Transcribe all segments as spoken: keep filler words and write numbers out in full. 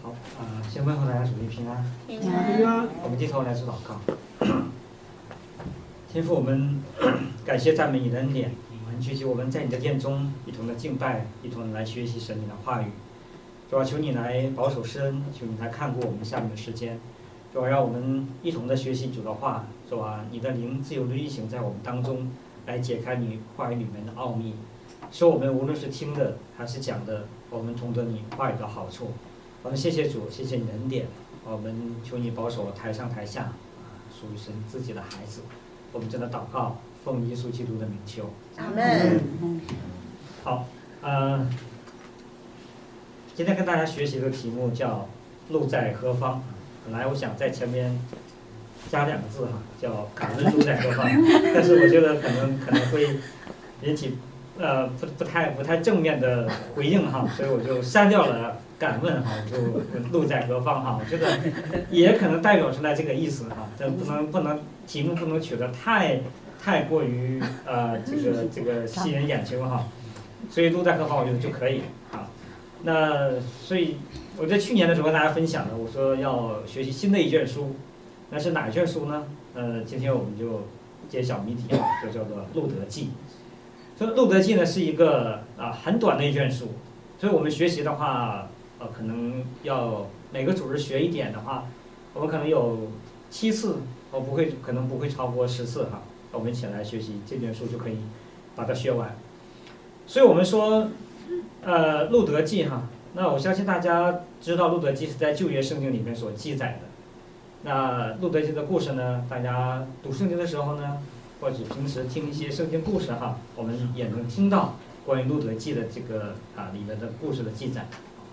好，啊、呃，先问候大家主内平安。 平安。 我们低头来做祷告。天父，我们感谢赞美你的恩典，我们举起我们在你的殿中一同的敬拜，一同来学习神你的话语。主啊，求你来保守施恩，求你来看顾我们下面的时间。主啊，让我们一同的学习主的话。主啊，你的灵自由的运行在我们当中，来解开你话语里面的奥秘，使我们无论是听的还是讲的，我们同得你话语的好处。我们谢谢主，谢谢你的恩典。我们求你保守台上台下啊，属于神自己的孩子。我们真的祷告，奉耶稣基督的名求。 阿门。 好，呃，今天跟大家学习的题目叫“路在何方”。本来我想在前面加两个字哈，叫“感恩路在何方”，但是我觉得可能可能会引起呃不不太不太正面的回应哈，所以我就删掉了“感问”哈，就“路在何方”哈。我觉得也可能代表出来这个意思哈，但不能不能题目不能取得太太过于呃这个这个吸引眼球哈，所以“路在何方”我觉得就可以啊。那所以我在去年的时候跟大家分享的，我说要学习新的一卷书。那是哪一卷书呢？呃，今天我们就揭晓谜题啊，就叫做《路德记》。所以《路德记》呢是一个啊很短的一卷书，所以我们学习的话，呃，可能要每个主日学一点的话，我们可能有七次，我不会，可能不会超过十次哈。我们一起来学习这卷书就可以把它学完。所以我们说，呃，《路德记》哈，那我相信大家知道《路德记》是在旧约圣经里面所记载的。那路德记的故事呢，大家读圣经的时候呢，或者平时听一些圣经故事哈，我们也能听到关于路德记的这个啊里面的故事的记载。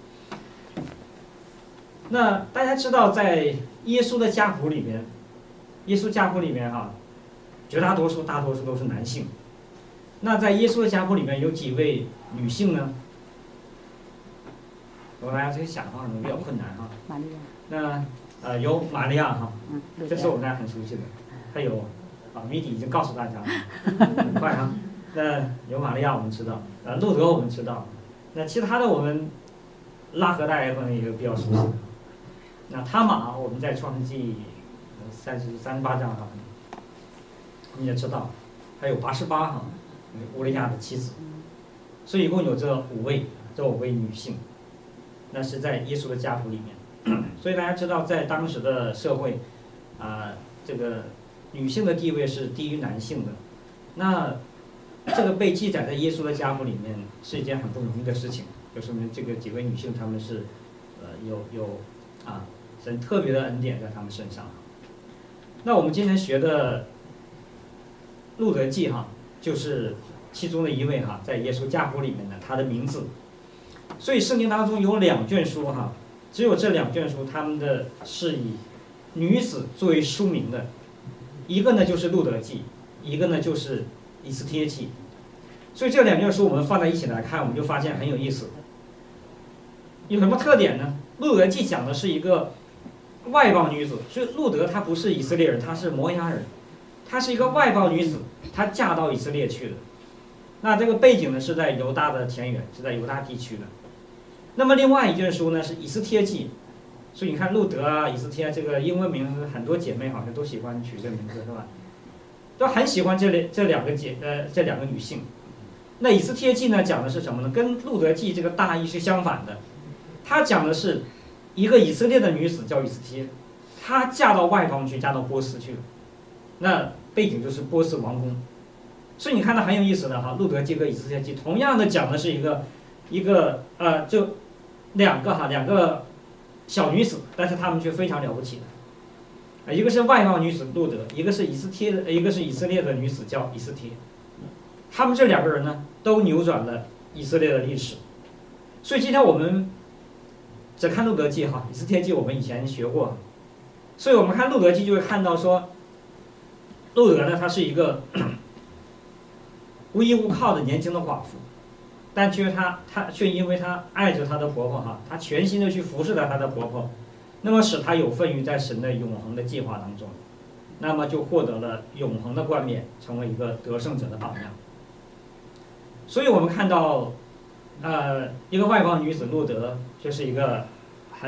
那大家知道，在耶稣的家谱里面，耶稣家谱里面哈，绝大多数大多数都是男性。那在耶稣的家谱里面有几位女性呢？我大家这个想法可能比较困难哈。 玛利亚。 那呃，有玛利亚哈，这是我们大家很熟悉的。还有啊，谜底已经告诉大家了，很快哈。那有玛利亚我们知道，呃，路德我们知道，那其他的我们拉合大家可能也比较熟悉。那他玛我们在创世纪三十三十八章哈，你也知道，还有八十八哈，乌利亚的妻子，所以一共有这五位，这五位女性，那是在耶稣的家谱里面。所以大家知道，在当时的社会，啊、呃，这个女性的地位是低于男性的。那这个被记载在耶稣的家谱里面是一件很不容易的事情，就说明这个几位女性她们是，呃，有有啊神特别的恩典在她们身上。那我们今天学的路德记哈，就是其中的一位哈，在耶稣家谱里面的他的名字。所以圣经当中有两卷书哈。只有这两卷书，他们的是以女子作为书名的，一个呢就是《路德记》，一个呢就是《以斯帖记》。所以这两卷书我们放在一起来看，我们就发现很有意思。有什么特点呢？《路德记》讲的是一个外邦女子，所以路德她不是以色列人，她是摩押人，她是一个外邦女子，她嫁到以色列去的。那这个背景呢是在犹大的田园，是在犹大地区的。那么另外一卷书呢是《以斯帖记》，所以你看路德啊、以斯帖这个英文名，很多姐妹好像都喜欢取这个名字，是吧？都很喜欢这类这两个姐呃这两个女性。那《以斯帖记》呢讲的是什么呢？跟《路德记》这个大意是相反的。它讲的是一个以色列的女子叫以斯帖，她嫁到外邦去，嫁到波斯去了。那背景就是波斯王宫，所以你看它很有意思的哈，《路德记》和《以斯帖记》同样的讲的是一个一个呃就。两个哈，两个小女子，但是她们却非常了不起的，啊，一个是外邦女子路德，一个是以斯帖的，一个是以色列的女子叫以斯帖。他们这两个人呢，都扭转了以色列的历史。所以今天我们只看路德记哈，以斯帖记我们以前学过，所以我们看路德记就会看到说，路德呢，她是一个无依无靠的年轻的寡妇。但却她她却因为她爱着她的婆婆哈，她全心的去服侍了她的婆婆，那么使她有份于在神的永恒的计划当中，那么就获得了永恒的冠冕，成为一个得胜者的榜样。所以我们看到，呃，一个外邦女子路德，就是一个很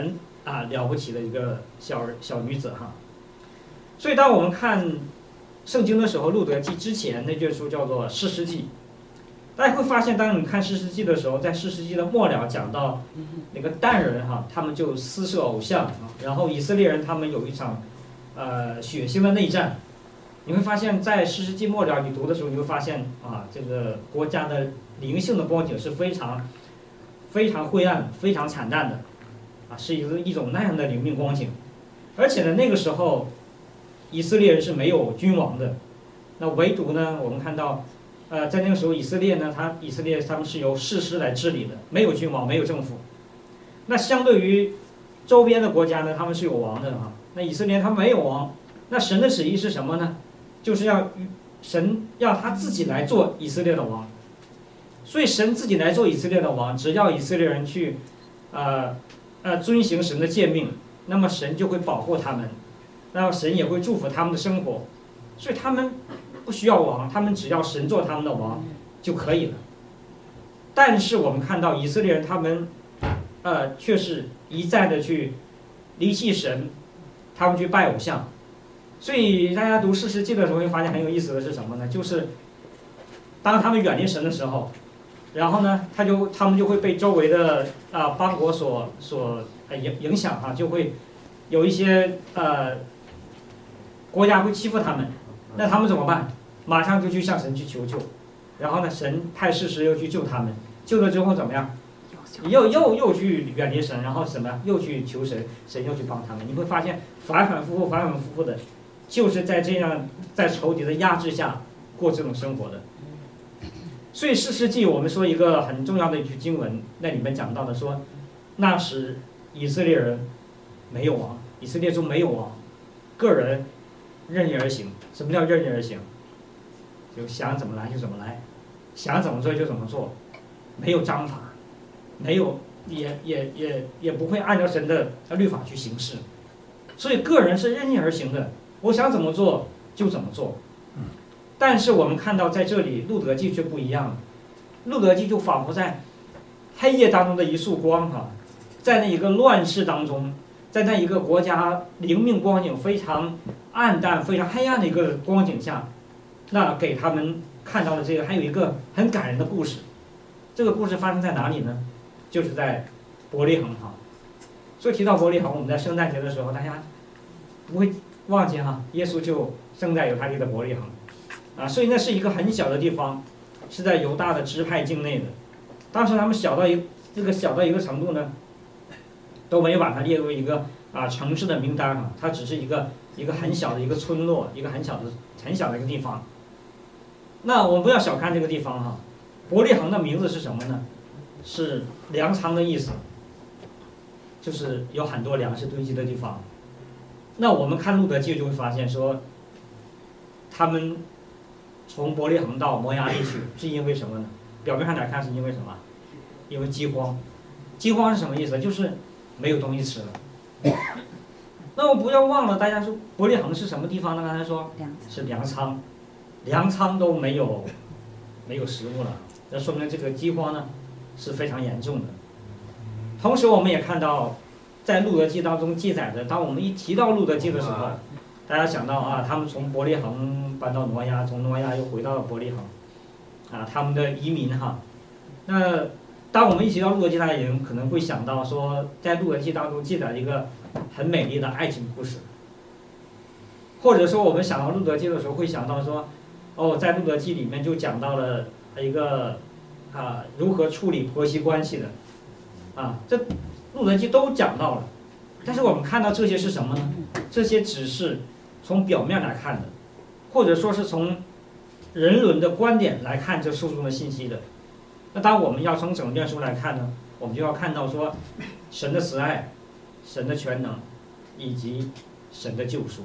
啊了不起的一个小小女子哈。所以当我们看圣经的时候，路德记之前那卷书叫做士师记，大家会发现，当你看士师记的时候，在士师记的末了讲到那个但人哈，他们就私设偶像，然后以色列人他们有一场呃血腥的内战。你会发现在士师记末了你读的时候，你会发现啊，这个国家的灵性的光景是非常非常灰暗、非常惨淡的，啊，是一个一种那样的灵命光景。而且呢，那个时候以色列人是没有君王的，那唯独呢，我们看到，呃，在那个时候以色列呢，他以色列他们是由士师来治理的，没有君王，没有政府。那相对于周边的国家呢，他们是有王的啊。那以色列他没有王，那神的旨意是什么呢？就是要神要他自己来做以色列的王。所以神自己来做以色列的王，只要以色列人去，呃呃遵行神的诫命，那么神就会保护他们，那么神也会祝福他们的生活。所以他们不需要王，他们只要神做他们的王就可以了。但是我们看到以色列人他们，呃，却是一再的去离弃神，他们去拜偶像。所以大家读士师记的时候会发现很有意思的是什么呢？就是当他们远离神的时候，然后呢，他就他们就会被周围的啊邦国所所影影响哈、啊，就会有一些呃国家会欺负他们，那他们怎么办？马上就去向神去求救，然后呢，神派士师又去救他们，救了之后怎么样？又又又去远离神，然后什么？又去求神，神又去帮他们。你会发现反反复复、反反复复的，就是在这样在仇敌的压制下过这种生活的。所以士师记我们说一个很重要的一句经文，那里面讲到的说，那时以色列人没有王，以色列中没有王，个人任意而行。什么叫任意而行？就想怎么来就怎么来，想怎么做就怎么做，没有章法，没有也也也也不会按照神的律法去行事，所以个人是任意而行的，我想怎么做就怎么做。但是我们看到在这里路德记却不一样了，路德记就仿佛在黑夜当中的一束光哈、啊，在那一个乱世当中，在那一个国家灵命光景非常暗淡、非常黑暗的一个光景下，那给他们看到的这个还有一个很感人的故事。这个故事发生在哪里呢？就是在伯利恒哈。所以提到伯利恒，我们在圣诞节的时候，大家不会忘记哈，耶稣就生在犹太地的伯利恒。啊，所以那是一个很小的地方，是在犹大的支派境内的。当时他们小到一这个小到一个程度呢，都没有把它列入一个啊城市的名单啊，它只是一个一个很小的一个村落，一个很小的很小的一个地方。那我们不要小看这个地方哈、啊，伯利恒的名字是什么呢？是粮仓的意思，就是有很多粮食堆积的地方。那我们看路德记就会发现说，他们从伯利恒到摩押地去，是因为什么呢？表面上来看是因为什么？因为饥荒。饥荒是什么意思？就是没有东西吃了。那我不要忘了，大家说伯利恒是什么地方呢？刚才说是粮仓，粮仓都没有没有食物了，那说明这个饥荒呢是非常严重的。同时我们也看到，在路德记当中记载的，当我们一提到路德记的时候，大家想到啊，他们从伯利恒搬到挪亚，从挪亚又回到了伯利恒，啊，他们的移民哈。那当我们一提到路德记，大家也可能会想到说，在路德记当中记载一个很美丽的爱情故事，或者说我们想到路德记的时候会想到说，哦，在路德记里面就讲到了一个啊如何处理婆媳关系的，啊，这路德记都讲到了。但是我们看到这些是什么呢？这些只是从表面来看的，或者说是从人伦的观点来看这书中的信息的。那当我们要从整卷书来看呢，我们就要看到说神的慈爱、神的全能以及神的救赎。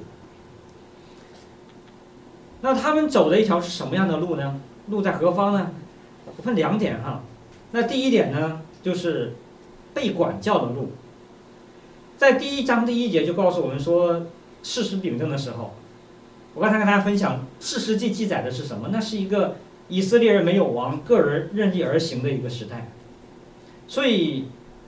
那他们走的一条是什么样的路呢？路在何方呢？我分两点哈。那第一点呢，就是被管教的路。在第一章第一节就告诉我们说，士师秉政的时候，我刚才跟大家分享士师记记载的是什么？那是一个以色列人没有王，个人任意而行的一个时代。所以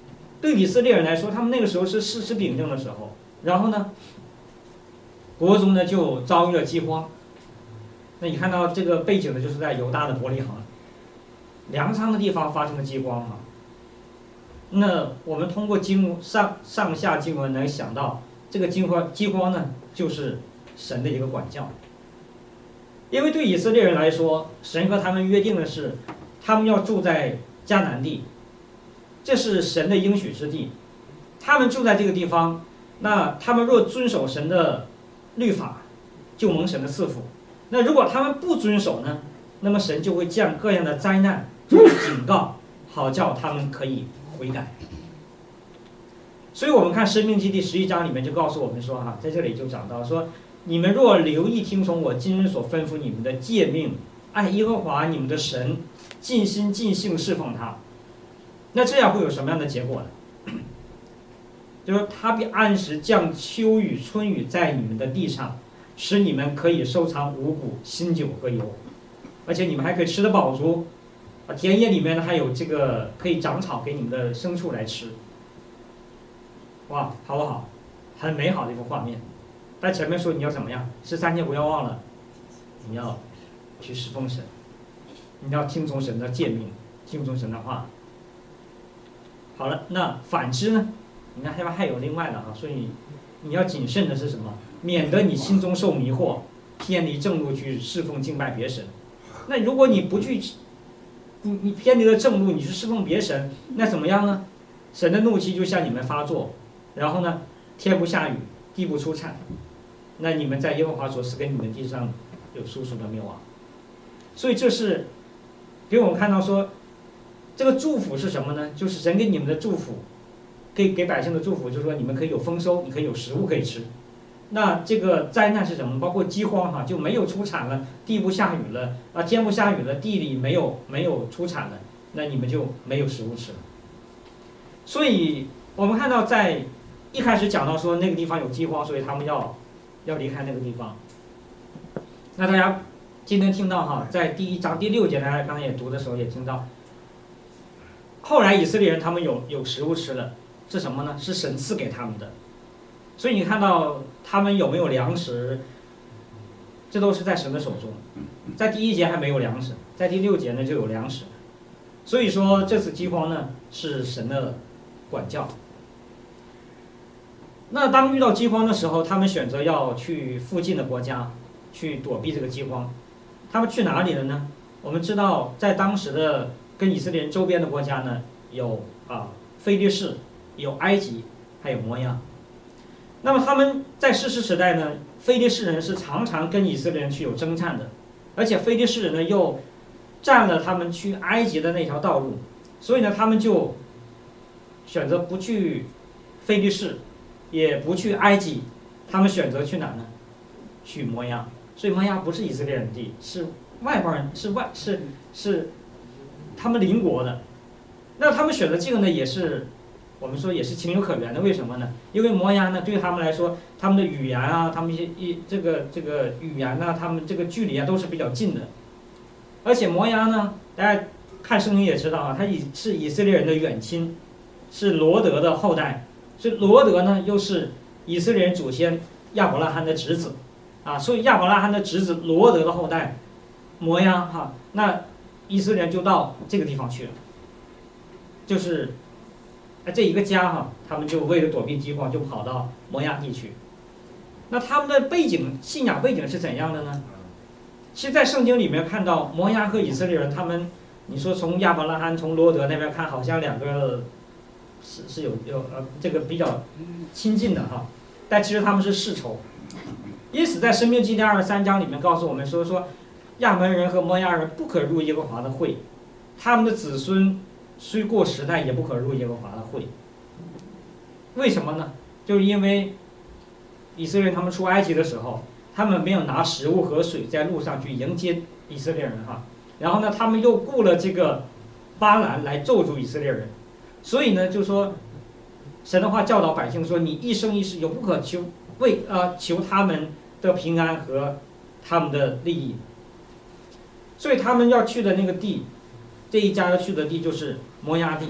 对以色列人来说，他们那个时候是世事秉正的时候，然后呢，国中呢就遭遇了饥荒。那你看到这个背景呢，就是在犹大的伯利恒，粮仓的地方发生了饥荒嘛。那我们通过经上上下经文能想到，这个饥荒饥荒呢，就是神的一个管教。因为对以色列人来说，神和他们约定的是，他们要住在迦南地，这是神的应许之地。他们住在这个地方，那他们若遵守神的律法，就蒙神的赐福。那如果他们不遵守呢，那么神就会降各样的灾难作为警告，好叫他们可以悔改。所以我们看申命记第十一章里面就告诉我们说哈，在这里就讲到说，你们若留意听从我今日所吩咐你们的诫命，爱耶和华你们的神，尽心尽性侍奉他，那这样会有什么样的结果呢？就是他必按时降秋雨春雨在你们的地上，使你们可以收藏五谷新酒和油，而且你们还可以吃得饱足，啊，田野里面还有这个可以长草给你们的牲畜来吃。哇，好不好？很美好的一幅画面。但前面说你要怎么样？十三节不要忘了，你要去侍奉神，你要听从神的诫命，听从神的话。好了，那反之呢？你看下面还有另外的啊，所以你要谨慎的是什么？免得你心中受迷惑，偏离正路去侍奉敬拜别神。那如果你不去，你你偏离了正路，你去侍奉别神，那怎么样呢？神的怒气就向你们发作，然后呢，天不下雨，地不出产，那你们在耶和华所赐给你们地上有叔叔的灭亡。所以这是给我们看到说，这个祝福是什么呢？就是神给你们的祝福，给给百姓的祝福，就是说你们可以有丰收，你可以有食物可以吃。那这个灾难是什么？包括饥荒哈，就没有出产了，地不下雨了啊，天不下雨了，地里没有没有出产了，那你们就没有食物吃了。所以我们看到在一开始讲到说那个地方有饥荒，所以他们要要离开那个地方。那大家今天听到哈，在第一章第六节，大家刚才也读的时候也听到，后来以色列人他们有有食物吃了，是什么呢？是神赐给他们的。所以你看到他们有没有粮食，这都是在神的手中。在第一节还没有粮食，在第六节呢就有粮食。所以说这次饥荒呢是神的管教。那当遇到饥荒的时候，他们选择要去附近的国家去躲避这个饥荒。他们去哪里了呢？我们知道在当时的跟以色列人周边的国家呢，有啊非利士，有埃及，还有摩押。那么他们在士师时代呢，非利士人是常常跟以色列人去有征战的，而且非利士人呢又占了他们去埃及的那条道路，所以呢他们就选择不去非利士，也不去埃及，他们选择去哪呢？去摩押。所以摩押不是以色列人地，是外邦人，是外是是他们邻国的。那他们选择这个呢，也是我们说也是情有可原的。为什么呢？因为摩押呢对他们来说，他们的语言啊，他们一些一这个这个语言啊，他们这个距离啊都是比较近的。而且摩押呢，大家看圣经也知道啊，他以是以色列人的远亲，是罗德的后代，所以罗德呢又是以色列人祖先亚伯拉罕的侄子，啊，所以亚伯拉罕的侄子罗德的后代，摩押哈，那以色列人就到这个地方去了，就是，这一个家哈，他们就为了躲避饥荒，就跑到摩押地区。那他们的背景信仰背景是怎样的呢？其实，在圣经里面看到摩押和以色列人，他们，你说从亚伯拉罕从罗德那边看，好像两个是是有有呃这个比较亲近的哈，但其实他们是世仇。因此，在申命记第二十三章里面告诉我们说说，亚门人和摩押人不可入耶和华的会，他们的子孙虽过时代，也不可入耶和华的会。为什么呢？就是因为以色列人他们出埃及的时候，他们没有拿食物和水在路上去迎接以色列人哈，然后呢，他们又雇了这个巴兰来咒诅以色列人，所以呢，就说神的话教导百姓说，你一生一世有不可求为呃求他们的平安和他们的利益，所以他们要去的那个地，这一家要去的地就是摩押地。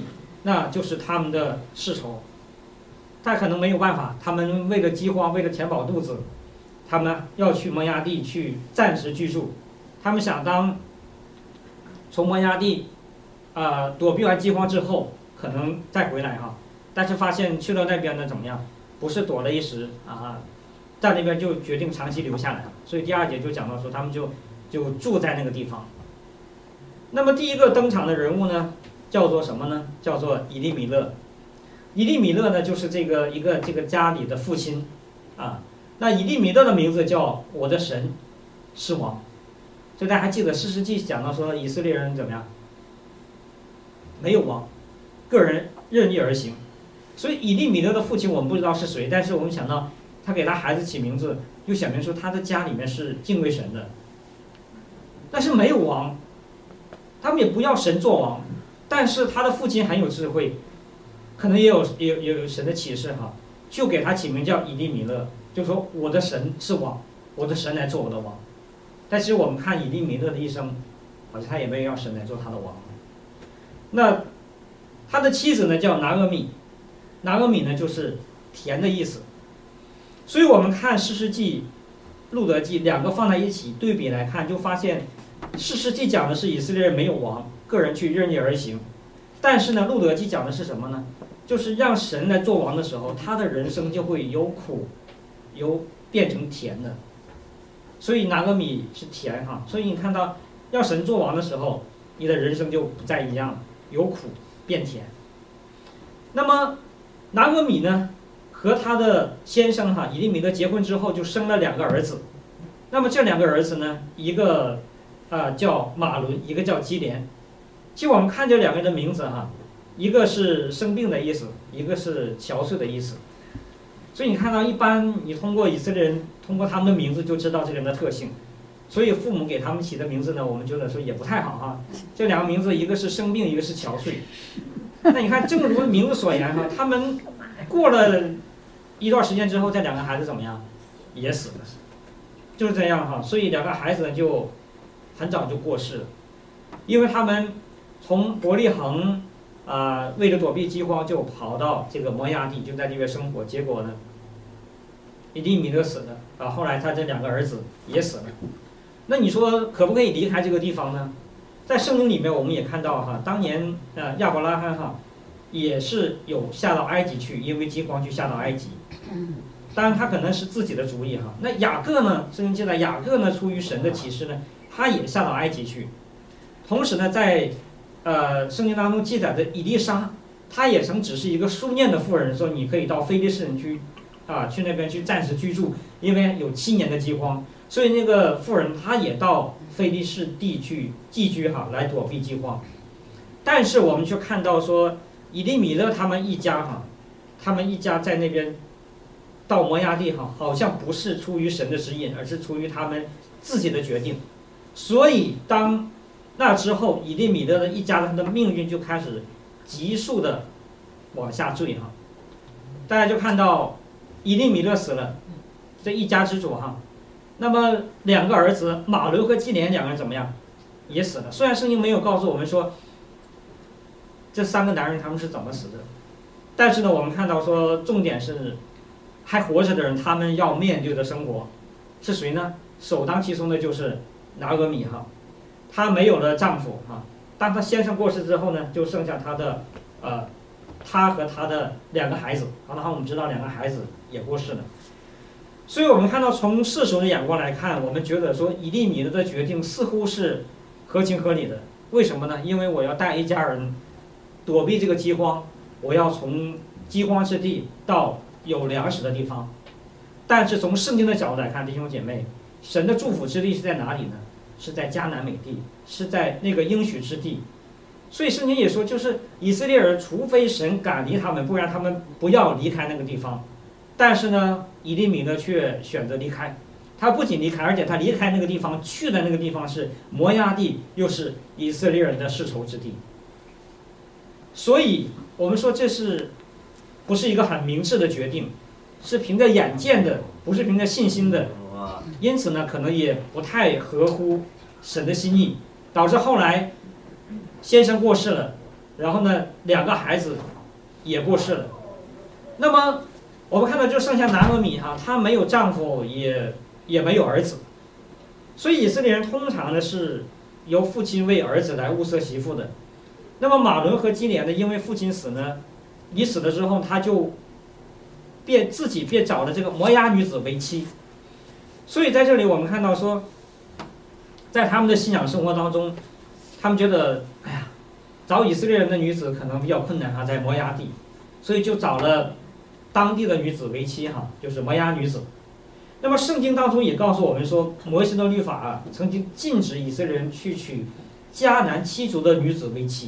那就是他们的世仇。但可能没有办法，他们为了饥荒，为了填饱肚子，他们要去摩押地去暂时居住。他们想当从摩押地啊、呃、躲避完饥荒之后，可能再回来哈。但是发现去了那边呢怎么样？不是躲了一时啊，在那边就决定长期留下来。所以第二节就讲到说，他们就就住在那个地方。那么第一个登场的人物呢，叫做什么呢？叫做以利米勒。以利米勒呢，就是这个一个这个家里的父亲啊。那以利米勒的名字叫我的神是王。所以大家还记得士师记讲到说，以色列人怎么样？没有王，个人任意而行。所以以利米勒的父亲我们不知道是谁，但是我们想到他给他孩子起名字，就想明说他的家里面是敬畏神的。但是没有王，他们也不要神做王，但是他的父亲很有智慧，可能也有有有神的启示哈，就给他起名叫以利米勒，就说我的神是王，我的神来做我的王。但是我们看以利米勒的一生，好像他也没有让神来做他的王。那他的妻子呢叫拿俄米，拿俄米呢就是甜的意思。所以我们看士师记、路得记两个放在一起对比来看，就发现士师记讲的是以色列人没有王，个人去任意而行。但是呢，路得记讲的是什么呢？就是让神来做王的时候，他的人生就会由苦由变成甜的。所以拿俄米是甜哈，所以你看到要神做王的时候，你的人生就不再一样了，由苦变甜。那么拿俄米呢，和他的先生哈以利米勒结婚之后，就生了两个儿子。那么这两个儿子呢，一个啊、呃、叫马伦，一个叫基连。其实我们看这两个人的名字哈，一个是生病的意思，一个是憔悴的意思。所以你看到一般你通过以色列人通过他们的名字就知道这个人的特性。所以父母给他们起的名字呢，我们觉得说也不太好哈。这两个名字，一个是生病，一个是憔悴。那你看，正如名字所言哈，他们过了一段时间之后，这两个孩子怎么样？也死了，就是这样哈。所以两个孩子呢就很早就过世了，因为他们从伯利恒啊、呃，为了躲避饥荒，就跑到这个摩押地，就在这边生活。结果呢，以利米勒死了啊，后来他这两个儿子也死了。那你说可不可以离开这个地方呢？在圣经里面我们也看到哈，当年呃亚伯拉罕哈也是有下到埃及去，因为饥荒去下到埃及。当然他可能是自己的主意哈。那雅各呢，圣经记载雅各呢出于神的启示呢，他也下到埃及去。同时呢，在呃圣经当中记载的以利沙，他也曾只是一个书念的妇人，说你可以到非利士人去啊去那边去暂时居住，因为有七年的饥荒。所以那个妇人她也到非利士地去寄居哈，来躲避饥荒。但是我们却看到说，以利米勒他们一家哈，他们一家在那边到摩押地哈，好像不是出于神的指引，而是出于他们自己的决定。所以当那之后，以利米勒的一家他的命运就开始急速的往下坠哈。大家就看到以利米勒死了，这一家之主哈。那么两个儿子马伦和基连两个人怎么样？也死了。虽然圣经没有告诉我们说这三个男人他们是怎么死的，但是呢，我们看到说重点是还活着的人他们要面对的生活是谁呢？首当其冲的就是拿俄米哈，她没有了丈夫哈，当她先生过世之后呢，就剩下她的呃，她和她的两个孩子。然后我们知道两个孩子也过世了。所以我们看到从世俗的眼光来看，我们觉得说以利米勒的决定似乎是合情合理的。为什么呢？因为我要带一家人躲避这个饥荒，我要从饥荒之地到有粮食的地方。但是从圣经的角度来看，弟兄姐妹，神的祝福之地是在哪里呢？是在迦南美地，是在那个应许之地。所以圣经也说，就是以色列人除非神赶离他们，不然他们不要离开那个地方。但是呢，以利米勒却选择离开。他不仅离开，而且他离开那个地方，去的那个地方是摩押地，又是以色列人的世仇之地。所以我们说这是不是一个很明智的决定，是凭着眼见的，不是凭着信心的。因此呢，可能也不太合乎神的心意，导致后来先生过世了， 然后呢，两个孩子也过世了。那么我们看到就剩下拿俄米哈，她没有丈夫，也也没有儿子，所以以色列人通常呢是由父亲为儿子来物色媳妇的。那么马伦和基连呢，因为父亲死呢，你死了之后，他就便自己便找了这个摩押女子为妻。所以在这里我们看到说，在他们的信仰生活当中，他们觉得哎呀，找以色列人的女子可能比较困难哈，在摩押地，所以就找了当地的女子为妻哈，就是摩押女子。那么圣经当中也告诉我们说，摩西的律法啊，曾经禁止以色列人去娶迦南七族的女子为妻。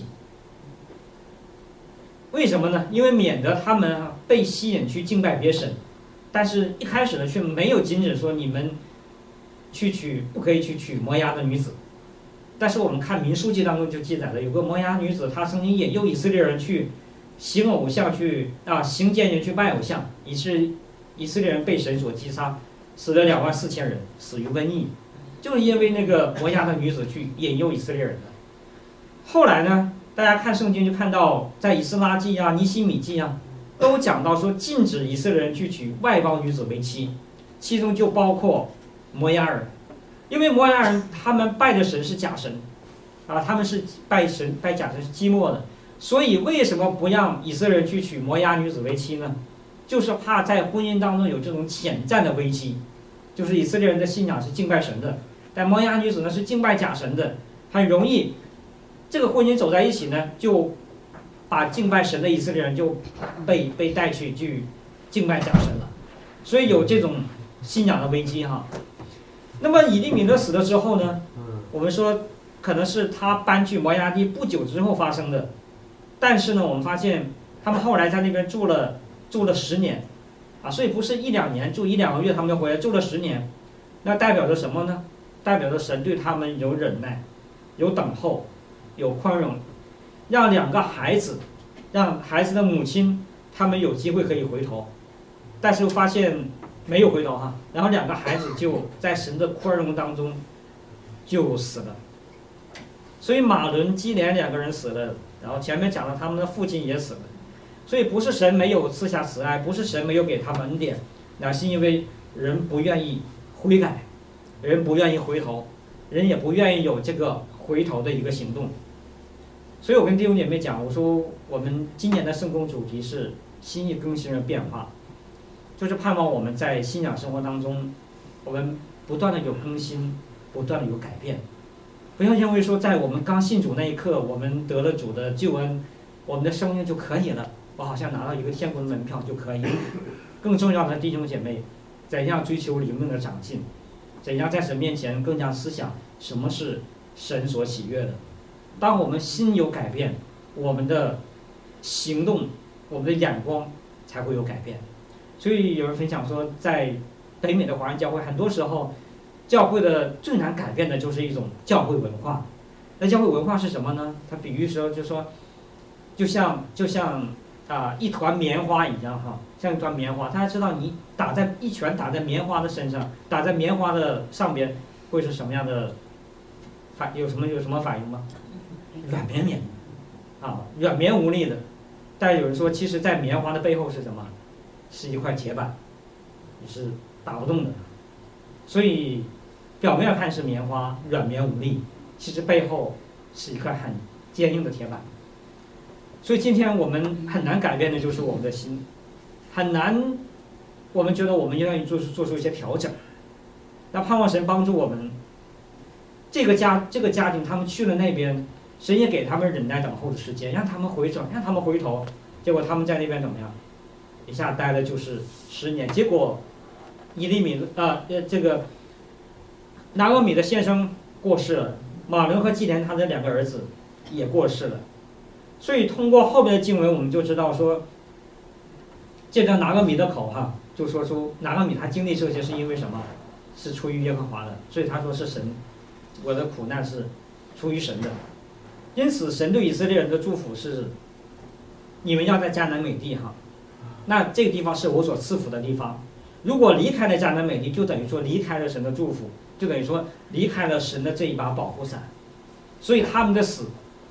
为什么呢？因为免得他们、啊、被吸引去敬拜别神。但是一开始呢，却没有禁止说你们去娶不可以去娶摩押的女子。但是我们看民书记当中就记载了，有个摩押女子，她曾经引诱以色列人去行偶像，去啊行奸淫，去拜偶像，以致以色列人被神所击杀，死了两万四千人，死于瘟疫，就是因为那个摩押的女子去引诱以色列人的。后来呢，大家看圣经就看到，在以斯拉记啊、尼希米记啊，都讲到说禁止以色列人去娶外邦女子为妻，其中就包括摩押人，因为摩押人他们拜的神是假神，啊，他们是拜神拜假神是基默的，所以为什么不让以色列人去娶摩押女子为妻呢？就是怕在婚姻当中有这种潜在的危机，就是以色列人的信仰是敬拜神的，但摩押女子呢是敬拜假神的，很容易这个婚姻走在一起呢，就把敬拜神的以色列人就被被带去去敬拜假神了，所以有这种信仰的危机哈。那么以利米勒死了之后呢，我们说可能是他搬去摩押地不久之后发生的，但是呢，我们发现他们后来在那边住了住了十年，啊，所以不是一两年住一两个月他们就回来，住了十年，那代表着什么呢？代表着神对他们有忍耐，有等候，有宽容，让两个孩子，让孩子的母亲他们有机会可以回头，但是发现没有回头哈，然后两个孩子就在神的宽容当中就死了。所以马伦、基连两个人死了，然后前面讲了他们的父亲也死了，所以不是神没有赐下慈爱，不是神没有给他们恩典，那是因为人不愿意悔改，人不愿意回头，人也不愿意有这个回头的一个行动。所以我跟弟兄姐妹讲，我说我们今年的圣工主题是心意更新的变化，就是盼望我们在信仰生活当中，我们不断的有更新，不断的有改变。不要认为说在我们刚信主那一刻，我们得了主的救恩，我们的生命就可以了，我好像拿到一个天国的门票就可以了。更重要的弟兄姐妹，怎样追求灵命的长进，怎样在神面前更加思想什么是神所喜悦的。当我们心有改变，我们的行动，我们的眼光才会有改变。所以有人分享说，在北美的华人教会，很多时候教会的最难改变的就是一种教会文化。那教会文化是什么呢？他比喻说，就说就像就像啊、呃、一团棉花一样哈，像一团棉花，大家知道你打在一拳打在棉花的身上，打在棉花的上边会是什么样的反有什么有什么反应吗？软绵绵啊，软绵无力的。但有人说，其实在棉花的背后是什么？是一块铁板，你是打不动的。所以表面看是棉花软绵无力，其实背后是一块很坚硬的铁板。所以今天我们很难改变的就是我们的心，很难我们觉得我们愿意做出做出一些调整。那盼望神帮助我们，这个家这个家庭他们去了那边，神也给他们忍耐等候的时间，让他们回转，让他们回头。结果他们在那边怎么样？一下待了就是十年。结果以利米啊呃这个拿俄米的先生过世了，马伦和基连他的两个儿子也过世了。所以通过后面的经文，我们就知道说，借着拿俄米的口哈，就说出拿俄米他经历这些是因为什么？是出于耶和华的，所以他说是神，我的苦难是出于神的。因此，神对以色列人的祝福是：你们要在迦南美地哈，那这个地方是我所赐福的地方。如果离开了迦南美地，就等于说离开了神的祝福，就等于说离开了神的这一把保护伞。所以他们的死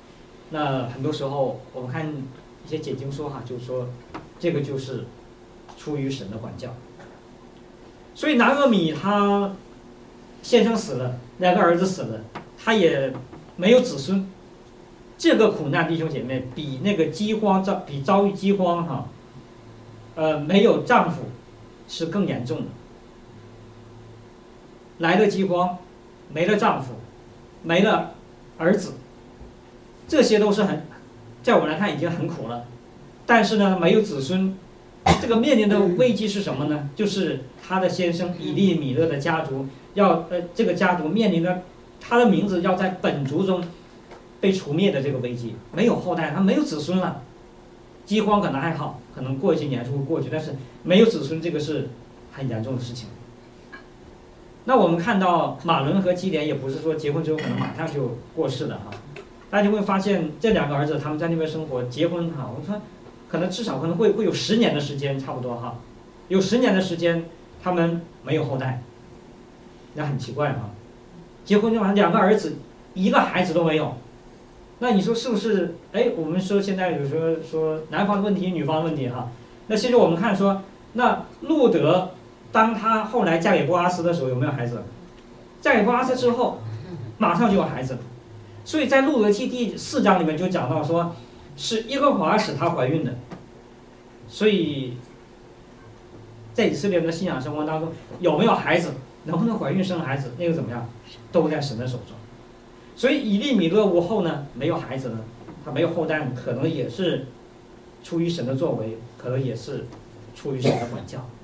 那很多时候我们看一些解经说哈，就是说这个就是出于神的管教。所以拿俄米他先生死了，两个儿子死了，他也没有子孙。这个苦难，弟兄姐妹，比那个饥荒遭比遭遇饥荒哈，呃，没有丈夫是更严重的。来了饥荒，没了丈夫，没了儿子，这些都是很，在我们来看已经很苦了。但是呢，没有子孙，这个面临的危机是什么呢？就是他的先生以利米勒的家族要呃，这个家族面临的他的名字要在本族中被除灭的这个危机，没有后代，他没有子孙了。饥荒可能还好，可能过一些年就会过去，但是没有子孙，这个是很严重的事情。那我们看到马伦和基连也不是说结婚之后可能马上就过世了哈，大家就会发现这两个儿子他们在那边生活，结婚哈，我说可能至少可能会会有十年的时间，差不多哈，有十年的时间他们没有后代，那很奇怪哈，结婚就完两个儿子一个孩子都没有。那你说是不是？哎，我们说现在有时候说男方的问题、女方的问题哈。那其实我们看说，那路德当他后来嫁给波阿斯的时候有没有孩子？嫁给波阿斯之后，马上就有孩子。所以在路德记第四章里面就讲到说，是耶和华使她怀孕的。所以在以色列人的信仰生活当中，有没有孩子，能不能怀孕生孩子，那个怎么样，都在神的手中。所以以利米勒无后呢，没有孩子呢，他没有后代，可能也是出于神的作为，可能也是出于神的管教。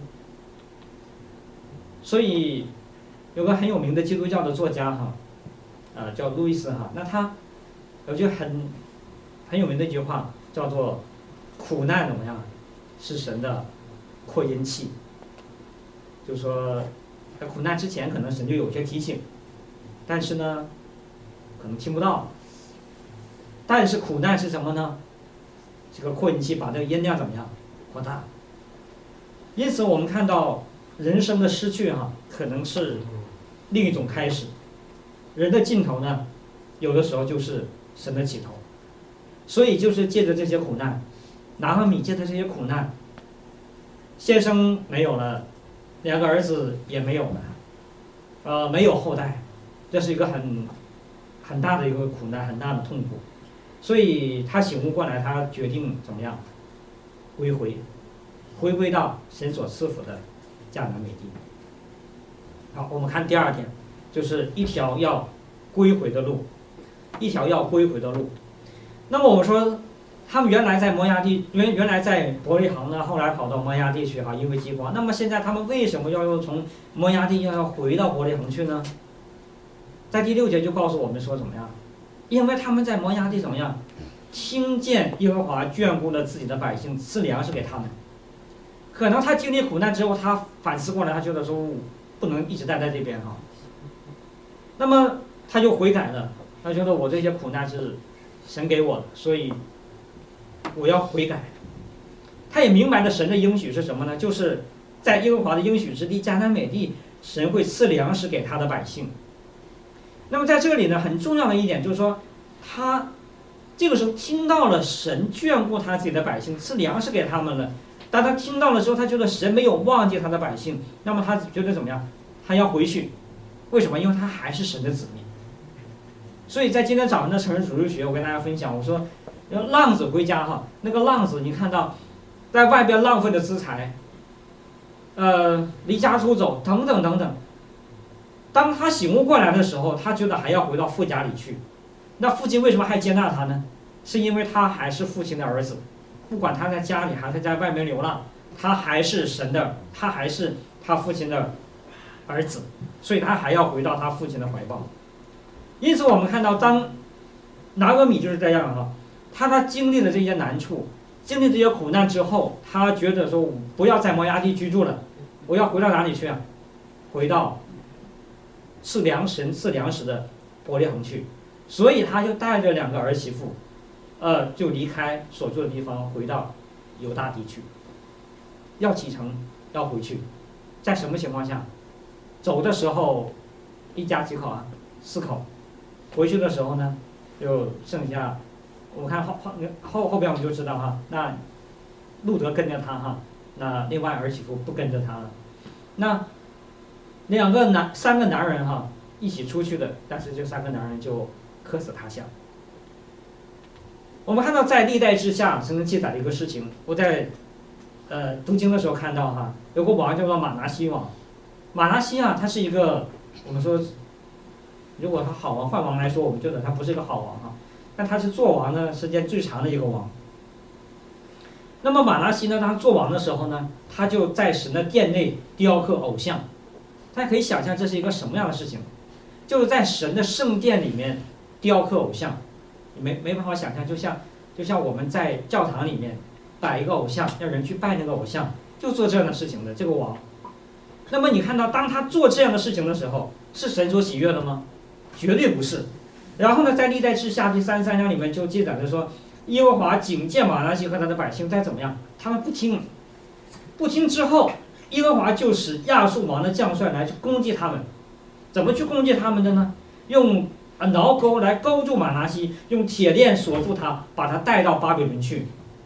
所以有个很有名的基督教的作家哈，呃叫路易斯哈，那他有句很很有名的一句话叫做“苦难怎么样，是神的扩音器”，就是说在苦难之前可能神就有些提醒，但是呢可能听不到，但是苦难是什么呢？这个扩音器把这个音量怎么样扩大？因此我们看到人生的失去哈，可能是另一种开始。人的尽头呢，有的时候就是神的起头。所以就是借着这些苦难，拿俄米借着这些苦难，先生没有了，两个儿子也没有了，呃，没有后代，这是一个很。很大的一个苦难，很大的痛苦，所以他醒悟过来，他决定怎么样归回，回归到神所赐福的迦南美地。好，我们看第二点，就是一条要归回的路，一条要归回的路。那么我们说，他们原来在摩押地，原原来在伯利恒呢，后来跑到摩押地去哈，因为饥荒。那么现在他们为什么要又从摩押地要要回到伯利恒去呢？在第六节就告诉我们说怎么样？因为他们在摩押地怎么样？听见耶和华眷顾了自己的百姓，赐粮食给他们。可能他经历苦难之后，他反思过来，他觉得说不能一直待在这边哈。那么他就悔改了，他觉得我这些苦难是神给我的，所以我要悔改。他也明白了神的应许是什么呢？就是在耶和华的应许之地迦南美地，神会赐粮食给他的百姓。那么在这里呢，很重要的一点就是说，他这个时候听到了神眷顾他自己的百姓，赐粮食给他们了。当他听到了之后，他觉得神没有忘记他的百姓，那么他觉得怎么样？他要回去，为什么？因为他还是神的子民。所以在今天早上的成人主日学，我跟大家分享，我说，浪子回家哈，那个浪子，你看到在外边浪费的资财，呃，离家出走，等等等等。当他醒悟过来的时候，他觉得还要回到父家里去。那父亲为什么还接纳他呢？是因为他还是父亲的儿子，不管他在家里还是在外面流浪，他还是神的，他还是他父亲的儿子，所以他还要回到他父亲的怀抱。因此我们看到，当拿俄米就是这样哈，他他经历了这些难处，经历这些苦难之后，他觉得说不要在摩押地居住了，我要回到哪里去啊？回到赐粮神赐粮食的伯利恒去，所以他就带着两个儿媳妇，呃，就离开所住的地方，回到犹大地去。要启程，要回去，在什么情况下？走的时候，一家几口啊？四口。回去的时候呢，就剩下我看后后后后边我们就知道哈，那路德跟着他哈，那另外儿媳妇不跟着他了。那两个男三个男人哈一起出去的，但是这三个男人就客死他乡。我们看到在历代志下曾经记载的一个事情，我在呃读经的时候看到哈，有个王叫做马拿西王。马拿西啊，他是一个我们说，如果他好王坏王来说，我们觉得他不是一个好王哈，但他是做王呢时间最长的一个王。那么马拿西呢，他做王的时候呢，他就在神的殿内雕刻偶像。大家可以想象这是一个什么样的事情，就是在神的圣殿里面雕刻偶像，你没没办法想象，就像就像我们在教堂里面摆一个偶像，让人去拜那个偶像，就做这样的事情的这个王。那么你看到，当他做这样的事情的时候，是神所喜悦的吗？绝对不是。然后呢，在历代志下第三十三章里面就记载着说，耶和华警戒马拿西和他的百姓，再怎么样，他们不听，不听之后，耶和华就使亚述王的将帅来去攻击他们。怎么去攻击他们的呢？用挠钩来勾住马拿西，用铁链锁住他，把他带到巴比伦去。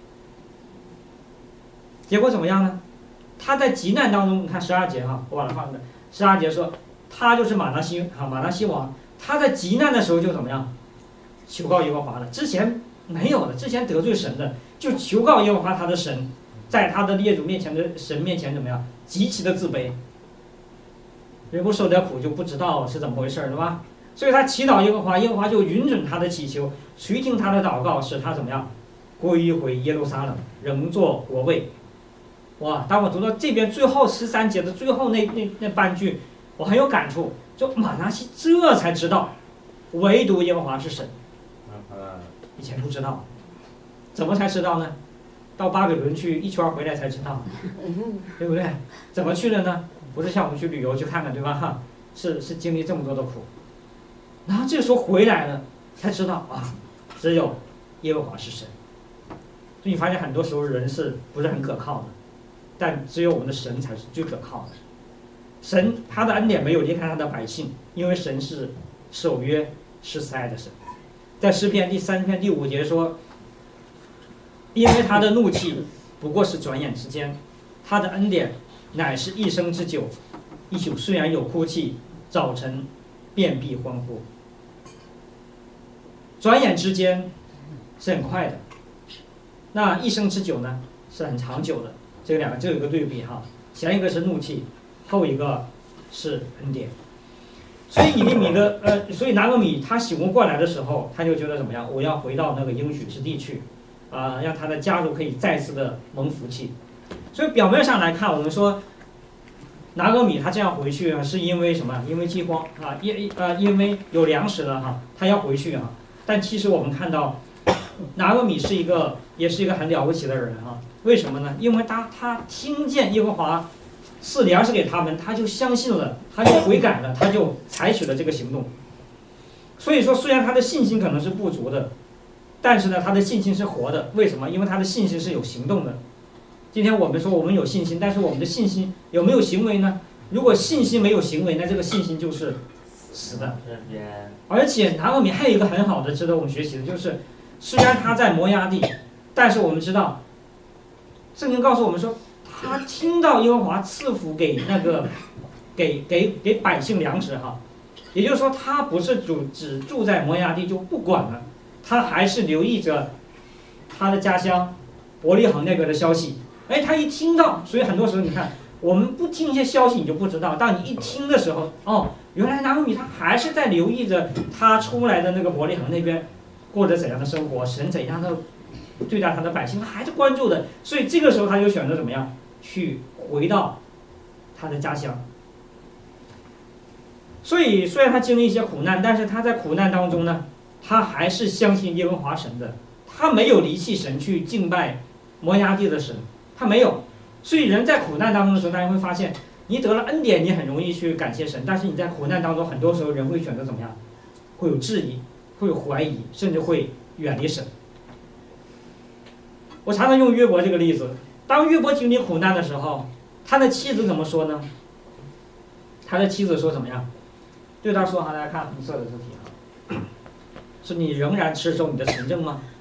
结果怎么样呢？他在急难当中，你看十二节哈，我把它放在十二节说，他就是马拿西啊，马拿西王，他在急难的时候就怎么样，求告耶和华了。之前没有的，之前得罪神的，就求告耶和华他的神，在他的列祖面前的神面前怎么样，极其的自卑。人不受点苦就不知道是怎么回事了吧？所以他祈祷耶和华，耶和华就允准他的祈求，垂听他的祷告，使他怎么样，归回耶路撒冷，仍作国位。哇！当我读到这边最后十三节的最后那那那半句，我很有感触。就马拿西这才知道，唯独耶和华是神，以前不知道。怎么才知道呢？到巴比伦去一圈回来才知道，对不对？怎么去的呢？不是像我们去旅游去看看，对吧？哈，是是经历这么多的苦，然后这时候回来了才知道啊，只有耶和华是神。所以你发现很多时候人是不是很可靠的？但只有我们的神才是最可靠的。神他的恩典没有离开他的百姓，因为神是守约施慈爱的神。在诗篇第三篇第五节说，因为他的怒气不过是转眼之间，他的恩典乃是一生之久。一宿虽然有哭泣，早晨便必欢呼。转眼之间是很快的，那一生之久呢是很长久的。这两个就有一个对比哈，前一个是怒气，后一个是恩典。所以以利米的呃，所以拿俄米他醒悟过来的时候，他就觉得怎么样？我要回到那个应许之地去，啊、呃，让他的家族可以再次的蒙福气。所以表面上来看，我们说拿俄米他这样回去啊，是因为什么？因为饥荒啊，因呃因为有粮食了哈，他要回去啊。但其实我们看到拿俄米是一个，也是一个很了不起的人哈。为什么呢？因为他他听见耶和华赐粮食给他们，他就相信了，他就悔改了，他就采取了这个行动。所以说，虽然他的信心可能是不足的，但是呢，他的信心是活的。为什么？因为他的信心是有行动的。今天我们说我们有信心，但是我们的信心有没有行为呢？如果信心没有行为，那这个信心就是死的。而且拿俄米还有一个很好的值得我们学习的，就是虽然他在摩押地，但是我们知道。圣经告诉我们说，他听到耶和华赐福给那个，给给给百姓粮食哈，也就是说，他不是只只住在摩押地就不管了，他还是留意着他的家乡伯利恒那边的消息。哎，他一听到，所以很多时候你看，我们不听一些消息你就不知道，当你一听的时候，哦，原来拿俄米他还是在留意着他出来的那个伯利恒那边过着怎样的生活，神怎样的对待他的百姓，他还是关注的，所以这个时候他就选择怎么样去回到他的家乡。所以虽然他经历一些苦难，但是他在苦难当中呢，他还是相信耶和华神的，他没有离弃神去敬拜摩押地的神，他没有。所以人在苦难当中的时候，大家会发现，你得了恩典，你很容易去感谢神，但是你在苦难当中，很多时候人会选择怎么样，会有质疑，会有怀疑，甚至会远离神。我常常用约伯这个例子，当约伯经历苦难的时候，他的妻子怎么说呢？他的妻子说怎么样？对他说哈，大家看红色的字体哈，是你仍然持守你的纯正吗？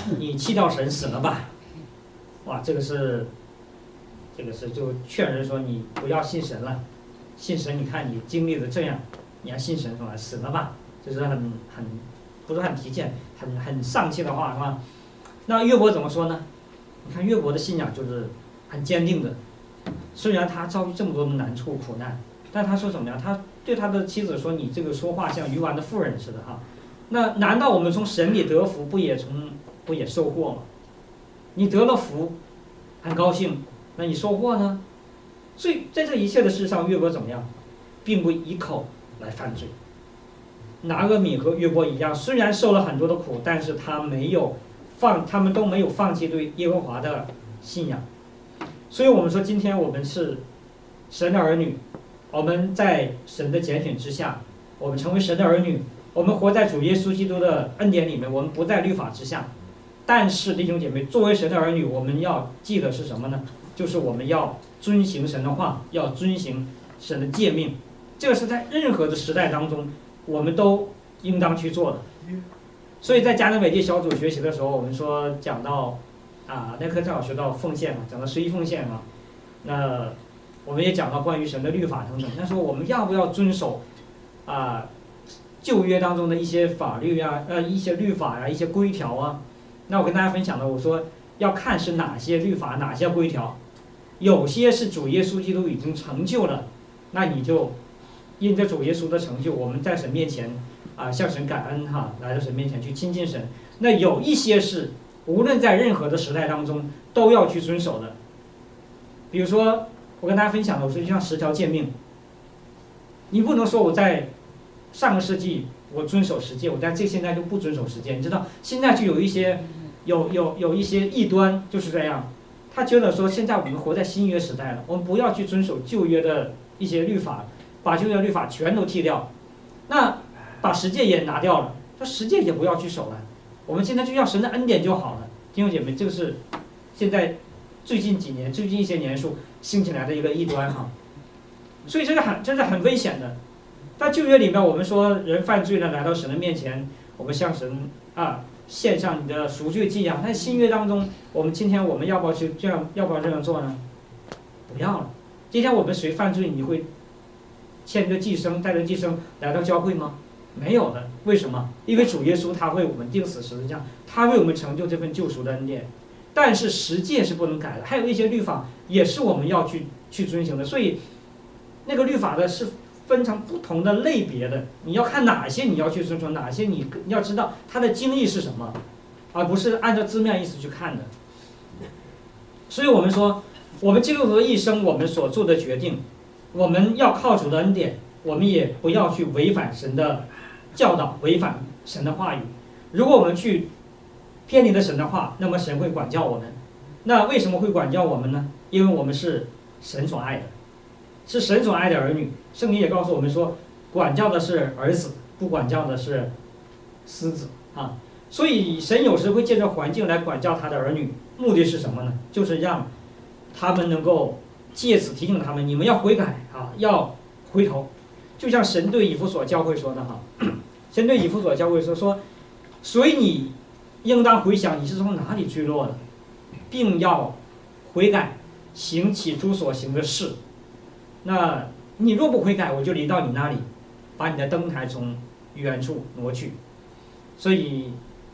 你弃掉神死了吧？哇，这个是，这个是就劝人说你不要信神了，信神你看你经历了这样，你要信神是吧？死了吧？这是很很不是很提荐，很很丧气的话是吧？那约伯怎么说呢？你看约伯的信仰就是很坚定的，虽然他遭遇这么多的难处苦难，但他说怎么样？他对他的妻子说：“你这个说话像愚顽的妇人似的哈。”那难道我们从神里得福，不也从不也收获吗？你得了福，很高兴，那你收获呢？所以在这一切的事上，约伯怎么样，并不以口来犯罪。拿俄米和约伯一样，虽然受了很多的苦，但是他没有放，他们都没有放弃对耶和华的信仰。所以我们说，今天我们是神的儿女，我们在神的拣选之下，我们成为神的儿女，我们活在主耶稣基督的恩典里面，我们不在律法之下。但是弟兄姐妹，作为神的儿女，我们要记得是什么呢？就是我们要遵行神的话，要遵行神的诫命。这个是在任何的时代当中，我们都应当去做的。所以在迦南美地小组学习的时候，我们说讲到啊，那课正好学到奉献嘛，讲到十一奉献啊，那我们也讲到关于神的律法等等。那说我们要不要遵守啊旧约当中的一些法律啊，呃一些律法呀、啊、一些规条啊？那我跟大家分享的，我说要看是哪些律法、哪些规条，有些是主耶稣基督已经成就了，那你就因着主耶稣的成就，我们在神面前啊、呃、向神感恩哈，来到神面前去亲近神。那有一些是无论在任何的时代当中都要去遵守的，比如说我跟大家分享的，我说就像十条诫命，你不能说我在上个世纪我遵守十诫，我在这现在就不遵守十诫。你知道现在就有一些有有有一些异端就是这样，他觉得说现在我们活在新约时代了，我们不要去遵守旧约的一些律法，把旧约律法全都剃掉，那把十诫也拿掉了，说十诫也不要去守了，我们现在就要神的恩典就好了。弟兄姐妹，这个是现在最近几年最近一些年数兴起来的一个异端哈，所以这个很这是很危险的。在旧约里面，我们说人犯罪了来到神的面前，我们向神啊献上你的赎罪祭啊。但新约当中，我们今天我们要不要去这样，要不要这样做呢？不要了。今天我们谁犯罪，你会牵着祭牲，带着祭牲来到教会吗？没有的。为什么？因为主耶稣他为我们钉死十字架，他为我们成就这份救赎的恩典。但是十诫是不能改的，还有一些律法也是我们要去去遵行的。所以那个律法的是分成不同的类别的，你要看哪些你要去遵守，哪些你要知道它的经义是什么，而不是按照字面意思去看的。所以我们说，我们基督徒的一生，我们所做的决定，我们要靠主的恩典，我们也不要去违反神的教导，违反神的话语。如果我们去偏离了神的话，那么神会管教我们。那为什么会管教我们呢？因为我们是神所爱的，是神所爱的儿女。圣经也告诉我们说，管教的是儿子，不管教的是私子啊。所以神有时会借着环境来管教他的儿女，目的是什么呢？就是让他们能够借此提醒他们，你们要悔改啊，要回头。就像神对以弗所教会说的哈，神对以弗所教会说说，所以你应当回想你是从哪里坠落的，并要悔改，行起初所行的事。那你若不悔改，我就临到你那里，把你的灯台从远处挪去。所以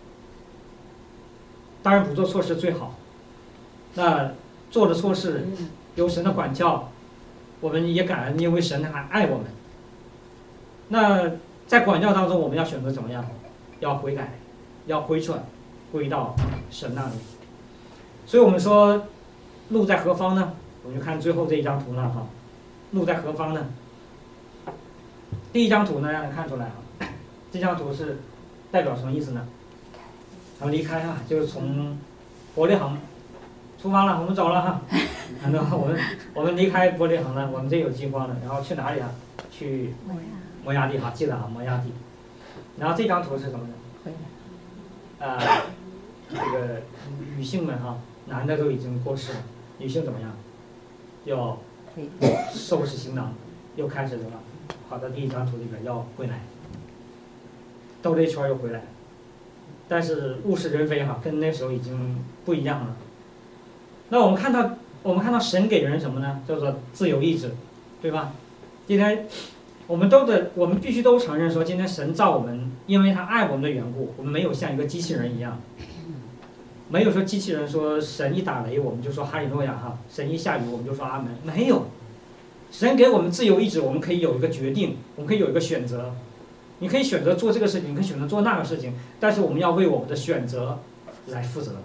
当然不做错事最好，那做了错事有神的管教，我们也感恩，因为神还爱我们。那在管教当中，我们要选择怎么样？要悔改，要回转，归到神那里。所以我们说路在何方呢？我们就看最后这一张图了哈。路在何方呢？第一张图呢，让人看出来啊，这张图是代表什么意思呢？然后离开啊，就是从伯利恒出发了，我们走了哈。然后我们我们离开伯利恒了，我们这有饥荒了，然后去哪里啊？去摩押地哈，记得啊，摩押地。然后这张图是什么呢？呃，这个女性们哈，男的都已经过世了，女性怎么样？要收拾行囊，又开始什么？跑到第一张图里边要回来，兜了一圈又回来。 但是物是人非哈，跟那时候已经不一样了。那我们看到，我们看到神给人什么呢？叫做自由意志，对吧？今天我们都得，我们必须都承认说，今天神造我们，因为他爱我们的缘故，我们没有像一个机器人一样，没有说机器人说神一打雷我们就说哈利路亚哈，神一下雨我们就说阿门，没有。神给我们自由意志，我们可以有一个决定，我们可以有一个选择。你可以选择做这个事情，你可以选择做那个事情，但是我们要为我们的选择来负责。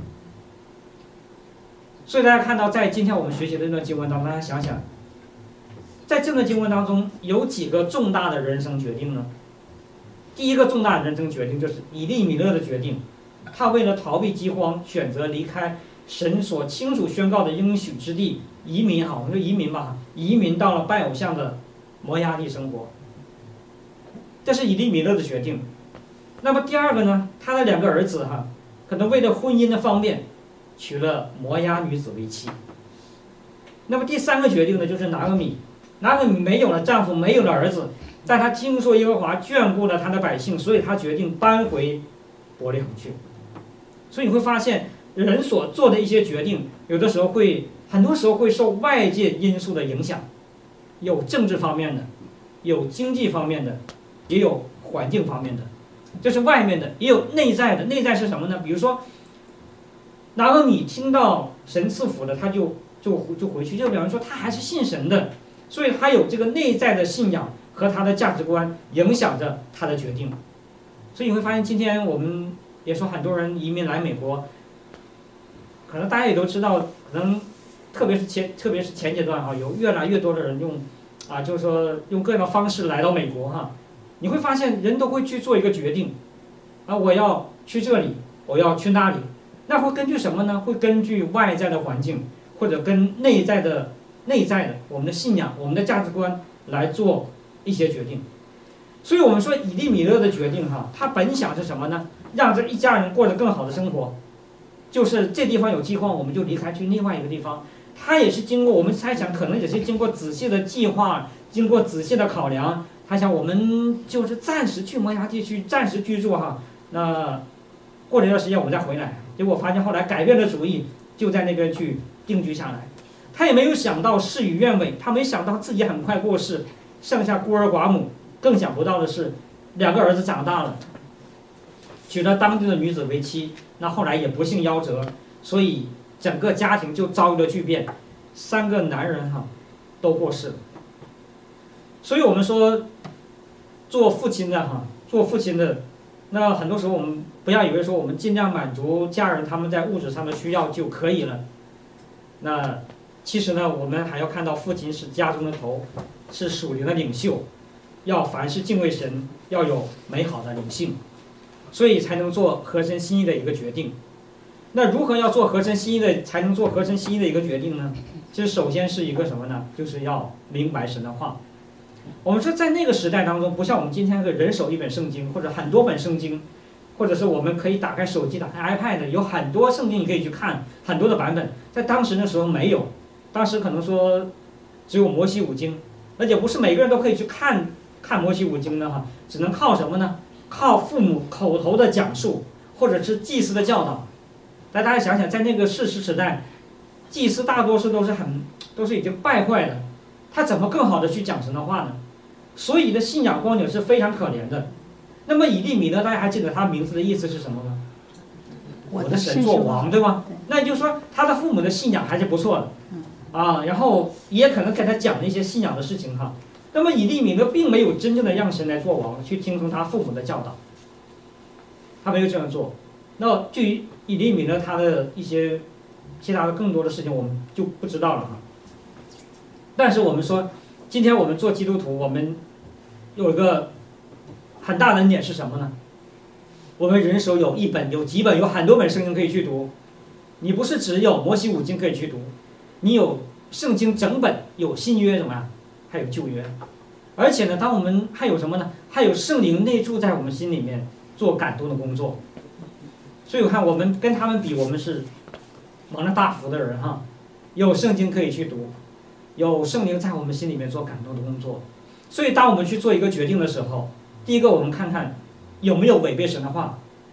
所以大家看到，在今天我们学习的这段经文当中，大家想想，在这段经文当中有几个重大的人生决定呢？第一个重大的人生决定就是以利米勒的决定，他为了逃避饥荒，选择离开神所清楚宣告的应许之地，移民好，我们说移民吧，移民到了拜偶像的摩押地生活。这是以利米勒的决定。那么第二个呢，他的两个儿子哈，可能为了婚姻的方便，娶了摩押女子为妻。那么第三个决定呢，就是拿俄米，拿俄米没有了丈夫，没有了儿子，但他听说耶和华眷顾了他的百姓，所以他决定搬回伯利恒去。所以你会发现，人所做的一些决定，有的时候会，很多时候会受外界因素的影响，有政治方面的，有经济方面的，也有环境方面的，这是外面的，也有内在的。内在是什么呢？比如说，拿俄米听到神赐福了，他就就就回去，就表示说他还是信神的，所以他有这个内在的信仰和他的价值观影响着他的决定。所以你会发现，今天我们也说很多人移民来美国，可能大家也都知道，可能特别是前特别是前阶段哈，有越来越多的人用啊，就是说用各样的方式来到美国哈。你会发现人都会去做一个决定，啊，我要去这里，我要去那里，那会根据什么呢？会根据外在的环境，或者跟内在的内在的我们的信仰、我们的价值观来做一些决定。所以我们说以利米勒的决定哈，他本想是什么呢？让这一家人过着更好的生活，就是这地方有饥荒，我们就离开去另外一个地方。他也是经过我们猜想，可能也是经过仔细的计划，经过仔细的考量。他想，我们就是暂时去摩押地区暂时居住哈，那过了一段时间我们再回来。结果发现后来改变了主意，就在那边去定居下来。他也没有想到事与愿违，他没想到自己很快过世，剩下孤儿寡母。更想不到的是，两个儿子长大了，娶了当地的女子为妻，那后来也不幸夭折，所以整个家庭就遭遇了巨变，三个男人哈都过世了。所以我们说，做父亲的哈，做父亲的，那很多时候我们不要以为说我们尽量满足家人他们在物质上的需要就可以了。那其实呢，我们还要看到父亲是家中的头，是属灵的领袖，要凡事敬畏神，要有美好的灵性，所以才能做合神心意的一个决定。那如何要做合神心意的，才能做合神心意的一个决定呢？其实首先是一个什么呢？就是要明白神的话。我们说在那个时代当中，不像我们今天的人手一本圣经，或者很多本圣经，或者是我们可以打开手机、打开 iPad， 有很多圣经你可以去看，很多的版本。在当时那时候没有，当时可能说只有摩西五经，而且不是每个人都可以去看看摩西五经的哈，只能靠什么呢？靠父母口头的讲述，或者是祭司的教导。来，大家想想，在那个士师时代，祭司大多数都是很都是已经败坏的，他怎么更好的去讲神的话呢？所以的信仰光景是非常可怜的。那么以利米勒，大家还记得他名字的意思是什么吗？我的神做王，对吧？那也就是说，他的父母的信仰还是不错的，啊，然后也可能给他讲了一些信仰的事情哈。那么以利米勒并没有真正的让神来做王，去听从他父母的教导，他没有这样做。那至于以利米勒他的一些其他的更多的事情，我们就不知道了哈。但是我们说，今天我们做基督徒，我们有一个很大的恩典是什么呢？我们人手有一本、有几本、有很多本圣经可以去读。你不是只有摩西五经可以去读，你有圣经整本，有新约什么呀？还有旧约。而且呢，当我们还有什么呢？还有圣灵内住在我们心里面做感动的工作。所以我看我们跟他们比，我们是蒙了大福的人哈。有圣经可以去读，有圣灵在我们心里面做感动的工作。所以当我们去做一个决定的时候，第一个我们看看有没有违背神的话，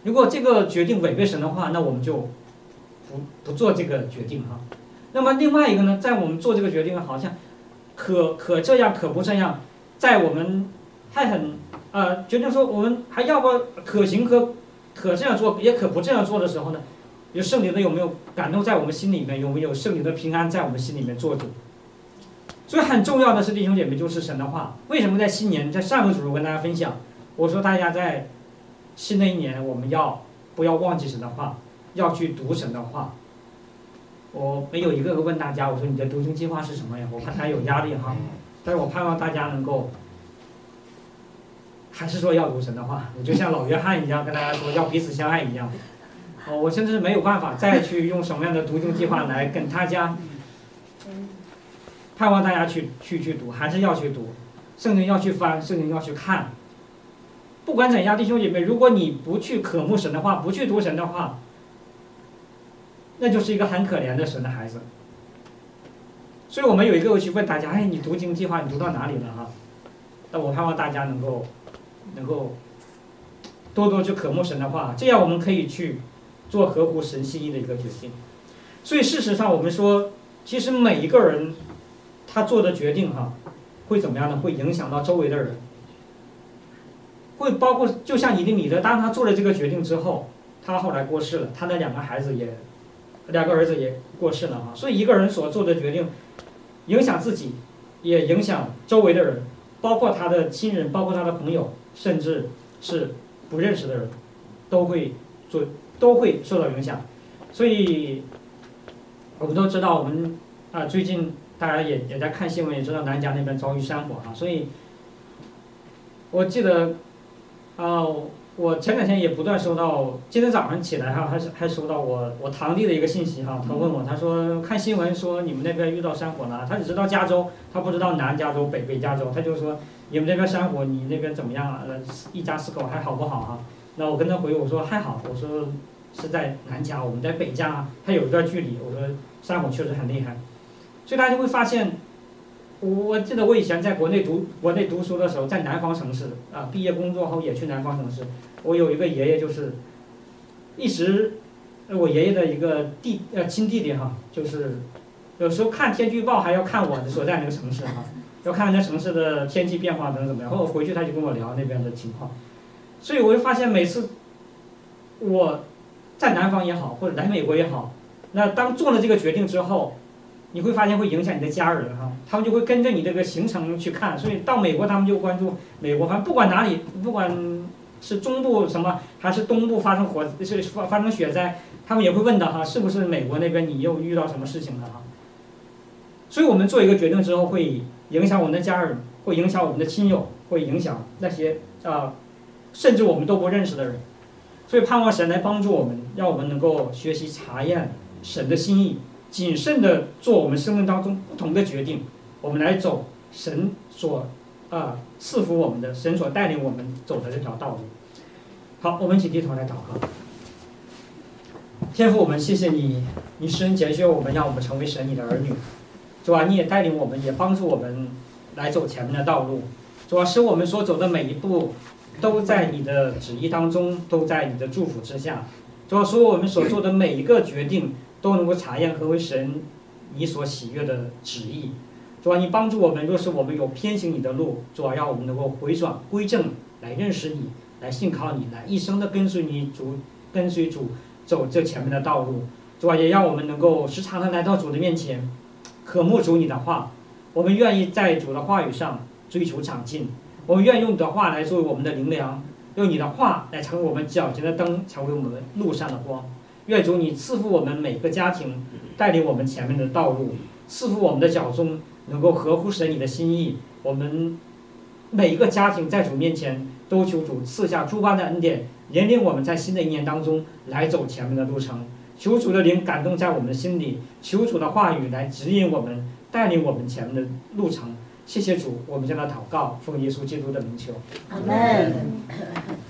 如果这个决定违背神的话，那我们就不不做这个决定哈。那么另外一个呢，在我们做这个决定好像可可这样可不这样，在我们还很呃决定说我们还要不可行可可这样做也可不这样做的时候呢，有圣灵的有没有感动在我们心里面，有没有圣灵的平安在我们心里面做主？所以很重要的是弟兄姐妹就是神的话。为什么在新年在上个主日我跟大家分享，我说大家在新的一年我们要不要忘记神的话，要去读神的话。我没有一个个问大家，我说你的读经计划是什么呀？我怕大家有压力哈，但是我盼望大家能够，还是说要读神的话。我就像老约翰一样跟大家说要彼此相爱一样。哦，我甚至没有办法再去用什么样的读经计划来跟大家，盼望大家去去去读，还是要去读，圣经要去翻，圣经要去看。不管怎样，弟兄姐妹，如果你不去渴慕神的话，不去读神的话，那就是一个很可怜的神的孩子。所以我们有一个去问大家，哎，你读经计划你读到哪里了哈？那我盼望大家能够能够多多去渴慕神的话，这样我们可以去做合乎神心意的一个决定。所以事实上我们说，其实每一个人他做的决定哈，会怎么样呢？会影响到周围的人，会包括就像以利米勒，当他做了这个决定之后，他后来过世了，他的两个孩子也。两个儿子也过世了哈，所以一个人所做的决定，影响自己，也影响周围的人，包括他的亲人，包括他的朋友，甚至是不认识的人，都会做，都会受到影响。所以，我们都知道，我们啊最近大家也也在看新闻，也知道南加那边遭遇山火哈，所以，我记得，啊、呃。我前两天也不断收到，今天早上起来哈，还是还收到我我堂弟的一个信息哈，他问我，他说看新闻说你们那边遇到山火了，他只知道加州，他不知道南加州、北北加州，他就说你们那边山火，你那边怎么样啊？呃，一家四口还好不好哈？那我跟他回我说还好，我说是在南加，我们在北加，还有一段距离，我说山火确实很厉害，所以大家就会发现。我我记得我以前在国内读国内读书的时候，在南方城市啊，毕业工作后也去南方城市。我有一个爷爷，就是一直我爷爷的一个弟呃亲弟弟哈，就是有时候看天气预报还要看我的所在那个城市哈，要看那城市的天气变化等怎么样。然后我回去他就跟我聊那边的情况，所以我就发现每次我在南方也好，或者来美国也好，那当做了这个决定之后。你会发现会影响你的家人哈，他们就会跟着你这个行程去看，所以到美国他们就关注美国，反正不管哪里，不管是中部什么还是东部发生火是发发生雪灾，他们也会问的哈，是不是美国那边你又遇到什么事情了哈？所以我们做一个决定之后，会影响我们的家人，会影响我们的亲友，会影响那些啊、呃，甚至我们都不认识的人。所以盼望神来帮助我们，让我们能够学习查验神的心意。谨慎地做我们生命当中不同的决定，我们来走神所啊赐福我们的，神所带领我们走的这条道路。好，我们一起低头来祷告。天父，我们谢谢你，你施恩拣选我们，让我们成为神你的儿女。主啊，你也带领我们，也帮助我们来走前面的道路。主啊，使我们所走的每一步都在你的旨意当中，都在你的祝福之下。主啊，使我们所做的每一个决定。都能够查验何为神你所喜悦的旨意。主啊，你帮助我们，若是我们有偏行你的路，主啊，让我们能够回转归正，来认识你，来信靠你，来一生的跟随你主，跟随主走这前面的道路。主啊，也让我们能够时常的来到主的面前，渴慕主你的话。我们愿意在主的话语上追求长进，我们愿意用你的话来作为我们的灵粮，用你的话来成为我们脚前的灯，成为我们路上的光。愿主你赐福我们每个家庭，带领我们前面的道路，赐福我们的脚中能够合乎神你的心意。我们每一个家庭在主面前都求主赐下诸般的恩典，引领我们在新的一年当中来走前面的路程。求主的灵感动在我们的心里，求主的话语来指引我们，带领我们前面的路程。谢谢主，我们将他祷告，奉耶稣基督的名求。 阿门。